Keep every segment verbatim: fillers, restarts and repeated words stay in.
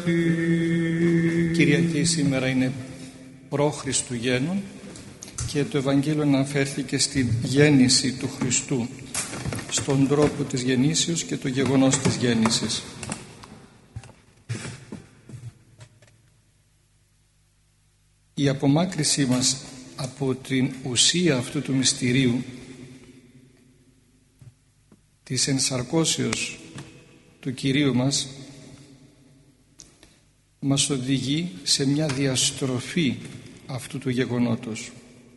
Κυριακή σήμερα είναι προ Χριστουγέννων και το Ευαγγέλιο αναφέρθηκε στην γέννηση του Χριστού, στον τρόπο της γεννήσεως και το γεγονός της γέννησης. Η απομάκρυσή μας από την ουσία αυτού του μυστηρίου της ενσαρκώσεως του Κυρίου μας μας οδηγεί σε μια διαστροφή αυτού του γεγονότος.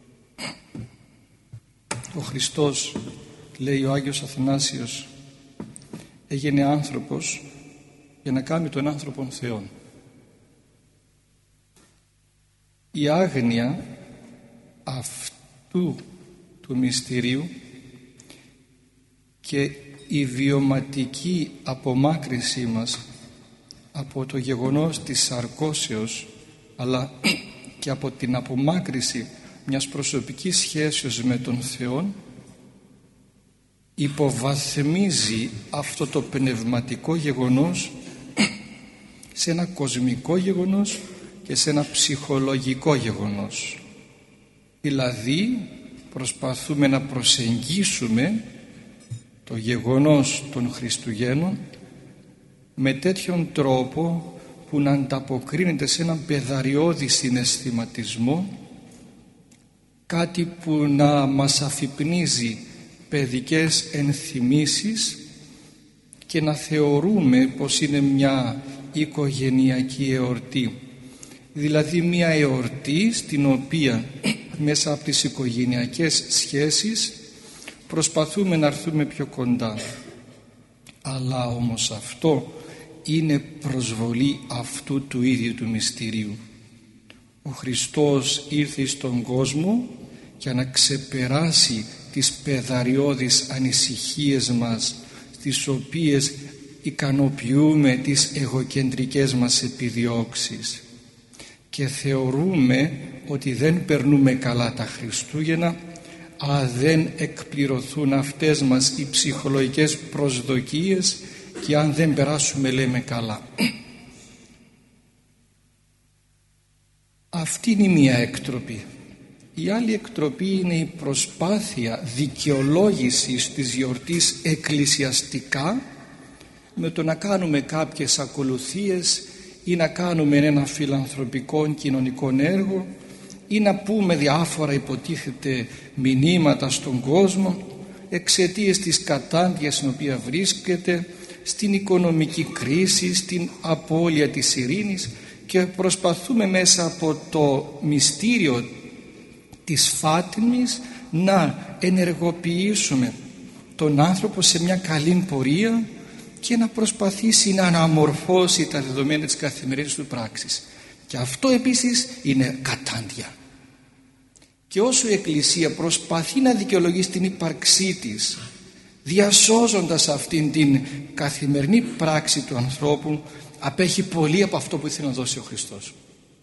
Ο Χριστός, λέει ο Άγιος Αθανάσιος, έγινε άνθρωπος για να κάνει τον άνθρωπον Θεόν. Η άγνοια αυτού του μυστηρίου και η βιωματική απομάκρυσή μας από το γεγονός της σαρκώσεως, αλλά και από την απομάκρυση μιας προσωπικής σχέσεως με τον Θεό, υποβαθμίζει αυτό το πνευματικό γεγονός σε ένα κοσμικό γεγονός και σε ένα ψυχολογικό γεγονός. Δηλαδή προσπαθούμε να προσεγγίσουμε το γεγονός των Χριστουγέννων με τέτοιον τρόπο που να ανταποκρίνεται σε έναν παιδαριώδη συναισθηματισμό, κάτι που να μας αφυπνίζει παιδικές ενθυμίσεις και να θεωρούμε πως είναι μια οικογενειακή εορτή, δηλαδή μια εορτή στην οποία μέσα από τις οικογενειακές σχέσεις προσπαθούμε να έρθουμε πιο κοντά. Αλλά όμως αυτό είναι προσβολή αυτού του ίδιου του μυστηρίου. Ο Χριστός ήρθε στον κόσμο για να ξεπεράσει τις παιδαριώδεις ανησυχίες μας, στις οποίες ικανοποιούμε τις εγωκεντρικές μας επιδιώξεις και θεωρούμε ότι δεν περνούμε καλά τα Χριστούγεννα αν δεν εκπληρωθούν αυτές μας οι ψυχολογικές προσδοκίες και αν δεν περάσουμε, λέμε, καλά. Αυτή είναι η μία εκτροπή. Η άλλη εκτροπή είναι η προσπάθεια δικαιολόγησης της γιορτής εκκλησιαστικά, με το να κάνουμε κάποιες ακολουθίες ή να κάνουμε ένα φιλανθρωπικό κοινωνικό έργο ή να πούμε διάφορα υποτίθεται μηνύματα στον κόσμο εξαιτίας της κατάντιας στην οποία βρίσκεται, στην οικονομική κρίση, στην απώλεια της ειρήνης, και προσπαθούμε μέσα από το μυστήριο της φάτιμης να ενεργοποιήσουμε τον άνθρωπο σε μια καλή πορεία και να προσπαθήσει να αναμορφώσει τα δεδομένα της καθημερινής του πράξης. Και αυτό επίσης είναι κατάντια. Και όσο η Εκκλησία προσπαθεί να δικαιολογήσει την ύπαρξή της, διασώζοντας αυτήν την καθημερινή πράξη του ανθρώπου, απέχει πολύ από αυτό που ήθελε να δώσει ο Χριστός.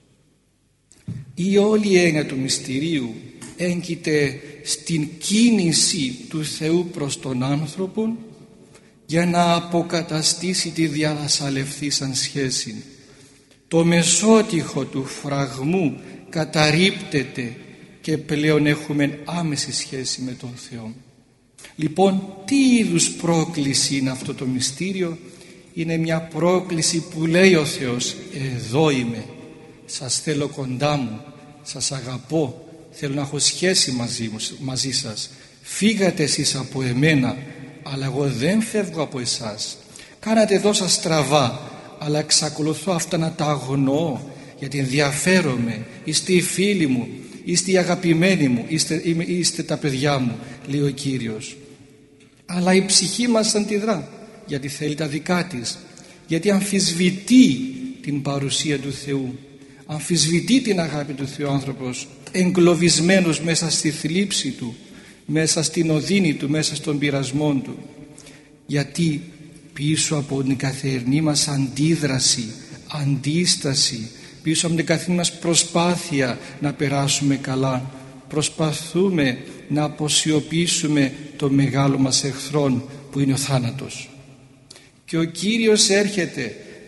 Η όλη έννοια του μυστηρίου έγκυται στην κίνηση του Θεού προς τον άνθρωπο για να αποκαταστήσει τη διαδασαλευθήσαν σχέση. Το μεσότυχο του φραγμού καταρρίπτεται και πλέον έχουμε άμεση σχέση με τον Θεό. Λοιπόν, τι είδους πρόκληση είναι αυτό το μυστήριο? Είναι μια πρόκληση που λέει ο Θεός: εδώ είμαι, σας θέλω κοντά μου, σας αγαπώ, θέλω να έχω σχέση μαζί, μαζί σας. Φύγατε εσείς από εμένα, αλλά εγώ δεν φεύγω από εσάς. Κάνατε εδώ σας στραβά, αλλά εξακολουθώ αυτά να τα αγνοώ, γιατί ενδιαφέρομαι. Είστε οι φίλοι μου, είστε οι αγαπημένοι μου, είστε, είστε τα παιδιά μου, λέει ο Κύριος. Αλλά η ψυχή μας αντιδρά, γιατί θέλει τα δικά της, γιατί αμφισβητεί την παρουσία του Θεού, αμφισβητεί την αγάπη του Θεού άνθρωπος, εγκλωβισμένος μέσα στη θλίψη του, μέσα στην οδύνη του, μέσα στον πειρασμό του. Γιατί πίσω από την καθημερινή μας αντίδραση, αντίσταση, πίσω από την καθημερινή μας προσπάθεια να περάσουμε καλά, προσπαθούμε να αποσιωπήσουμε το μεγάλο μας εχθρόν που είναι ο θάνατος. Και ο Κύριος έρχεται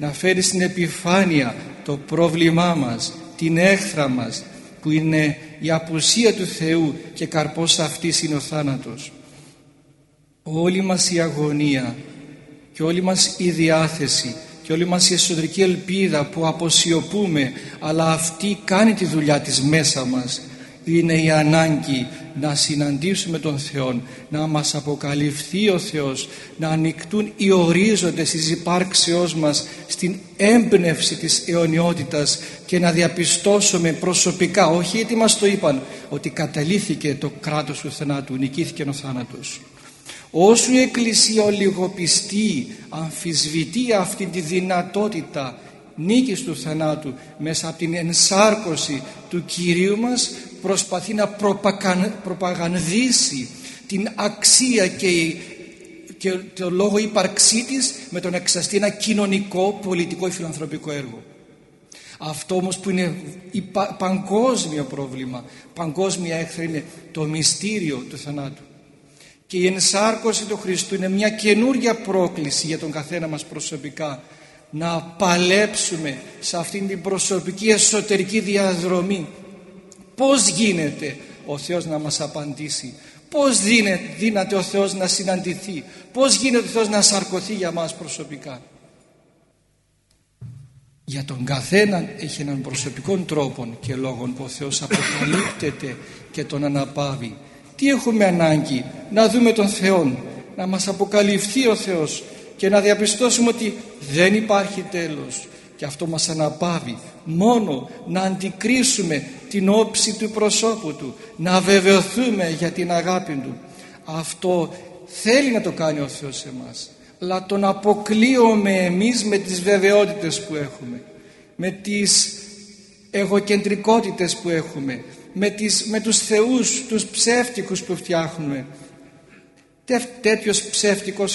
να φέρει στην επιφάνεια το πρόβλημά μας, την έχθρα μας, που είναι η απουσία του Θεού, και καρπός αυτής είναι ο θάνατος. Όλη μας η αγωνία και όλη μας η διάθεση και όλη μας η εσωτερική ελπίδα που αποσιωπούμε, αλλά αυτή κάνει τη δουλειά της μέσα μας, είναι η ανάγκη να συναντήσουμε τον Θεό, να μας αποκαλυφθεί ο Θεός, να ανοιχτούν οι ορίζοντες της υπάρξεώς μας στην έμπνευση της αιωνιότητας και να διαπιστώσουμε προσωπικά, όχι γιατί μας το είπαν, ότι καταλήθηκε το κράτος του θανάτου, νικήθηκε ο θάνατος. Όσο η Εκκλησία ολιγοπιστεί, αμφισβητεί αυτή τη δυνατότητα νίκης του θανάτου μέσα από την ενσάρκωση του Κυρίου μας, προσπαθεί να προπαγανδίσει την αξία και, και το λόγο ύπαρξή της με το να εξαστεί ένα κοινωνικό, πολιτικό ή φιλανθρωπικό έργο. Αυτό όμως που είναι παγκόσμιο πρόβλημα, παγκόσμια έχθρα, είναι το μυστήριο του θανάτου. Και η ενσάρκωση του Χριστού είναι μια καινούργια πρόκληση για τον καθένα μας προσωπικά, να παλέψουμε σε αυτήν την προσωπική εσωτερική διαδρομή. Πώς γίνεται ο Θεός να μας απαντήσει, πώς δύναται ο Θεός να συναντηθεί, πώς γίνεται ο Θεός να σαρκωθεί για μας προσωπικά. Για τον καθέναν έχει έναν προσωπικό τρόπο και λόγο που ο Θεός αποκαλύπτεται και τον αναπαύει. Τι έχουμε ανάγκη? Να δούμε τον Θεό, να μας αποκαλυφθεί ο Θεός και να διαπιστώσουμε ότι δεν υπάρχει τέλος, και αυτό μας αναπαύει μόνο να αντικρίσουμε την όψη του προσώπου Του, να βεβαιωθούμε για την αγάπη Του. Αυτό θέλει να το κάνει ο Θεός σε εμάς, αλλά τον αποκλείουμε εμείς με τις βεβαιότητες που έχουμε, με τις εγωκεντρικότητες που έχουμε, με, τις, με τους θεούς, τους ψεύτικους που φτιάχνουμε. Τέτοιος ψεύτικος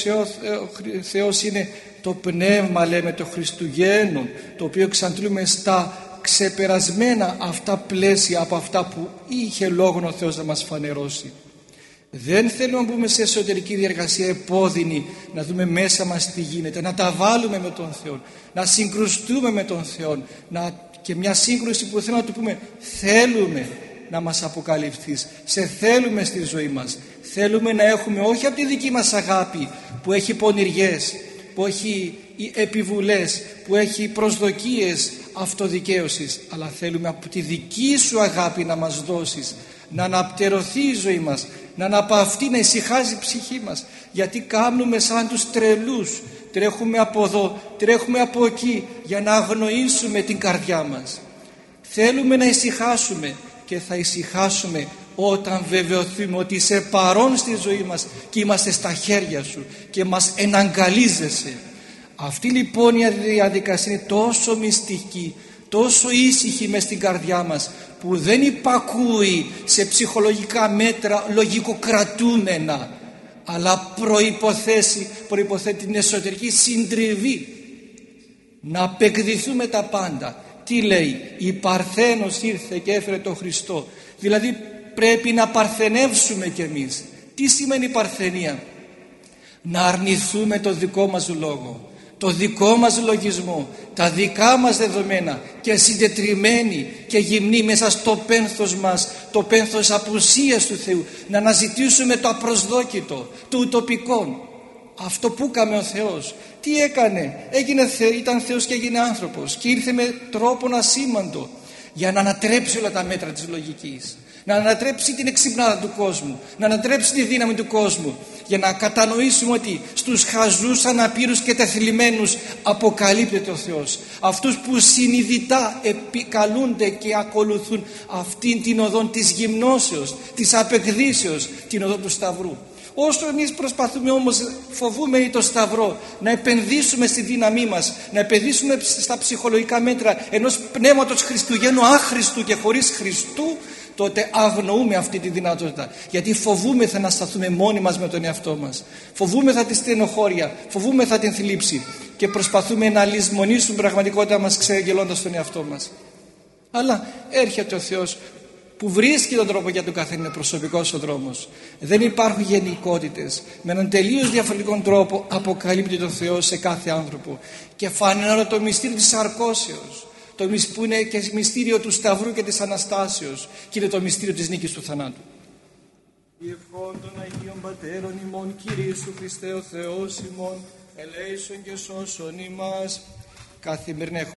Θεός είναι το πνεύμα, λέμε, το Χριστουγέννων, το οποίο εξαντλούμε στα ξεπερασμένα αυτά πλαίσια από αυτά που είχε λόγο ο Θεός να μας φανερώσει. Δεν θέλουμε να μπούμε σε εσωτερική διεργασία επώδυνη, να δούμε μέσα μας τι γίνεται, να τα βάλουμε με τον Θεό, να συγκρουστούμε με τον Θεό, να, και μια σύγκρουση που θέλω να του πούμε, θέλουμε να μας αποκαλυφθείς, σε θέλουμε στη ζωή μας, θέλουμε να έχουμε όχι από τη δική μας αγάπη που έχει πονηριές, που έχει επιβουλές, που έχει προσδοκίες αυτοδικαίωσης, αλλά θέλουμε από τη δική σου αγάπη να μας δώσεις, να αναπτερωθεί η ζωή μας, να αναπαυτεί, να ησυχάζει η ψυχή μας, γιατί κάνουμε σαν τους τρελούς, τρέχουμε από εδώ, τρέχουμε από εκεί για να αγνοήσουμε την καρδιά μας. Θέλουμε να ησυχάσουμε και θα ησυχάσουμε όταν βεβαιωθούμε ότι είσαι παρόν στη ζωή μας και είμαστε στα χέρια σου και μας εναγκαλίζεσαι. Αυτή λοιπόν η διαδικασία είναι τόσο μυστική, τόσο ήσυχη μες στην καρδιά μας, που δεν υπακούει σε ψυχολογικά μέτρα λογικοκρατούμενα, αλλά προϋποθέσει, προϋποθέτει την εσωτερική συντριβή, να απεκδηθούμε τα πάντα. Τι λέει? Η Παρθένος ήρθε και έφερε τον Χριστό. Δηλαδή πρέπει να παρθενεύσουμε κι εμείς. Τι σημαίνει παρθενία? Να αρνηθούμε το δικό μας λόγο, το δικό μας λογισμό, τα δικά μας δεδομένα, και συντετριμμένοι και γυμνοί μέσα στο πένθος μας, το πένθος απουσίας του Θεού, να αναζητήσουμε το απροσδόκητο, το ουτοπικό. Αυτό που έκανε ο Θεός, τι έκανε? Έγινε, ήταν Θεός και έγινε άνθρωπος και ήρθε με τρόπον ασήμαντο για να ανατρέψει όλα τα μέτρα της λογικής, να ανατρέψει την εξυπνάδα του κόσμου, να ανατρέψει τη δύναμη του κόσμου, για να κατανοήσουμε ότι στους χαζούς, αναπήρους και τεθλιμμένους αποκαλύπτεται ο Θεός. Αυτούς που συνειδητά επικαλούνται και ακολουθούν αυτήν την οδό της γυμνώσεως, της απεκδύσεως, την οδό του Σταυρού. Όσο εμείς προσπαθούμε όμως, φοβούμε το Σταυρό, να επενδύσουμε στη δύναμή μας, να επενδύσουμε στα ψυχολογικά μέτρα ενός πνεύματος Χριστουγέννου άχρηστου και χωρίς Χριστού, τότε αγνοούμε αυτή τη δυνατότητα, γιατί φοβούμεθα να σταθούμε μόνοι μας με τον εαυτό μας, φοβούμεθα τη στενοχώρια, φοβούμεθα την θλίψη και προσπαθούμε να λησμονήσουμε πραγματικότητα μας, ξεγελώντας τον εαυτό μας. Αλλά έρχεται ο Θεός που βρίσκει τον τρόπο για τον καθένα, είναι προσωπικός ο δρόμος. Δεν υπάρχουν γενικότητες. Με έναν τελείως διαφορετικό τρόπο αποκαλύπτει το Θεό σε κάθε άνθρωπο. Και φανερώνει το μυστήριο της σαρκώσεως, το που είναι και μυστήριο του Σταυρού και της Αναστάσεως, και είναι το μυστήριο της νίκης του θανάτου. Η ευχών των Αγίων Πατέρων ημών, Κυρίσου Χριστέ ο Θεός ημών, ελέησον και σώσον ημάς. Καθημερινά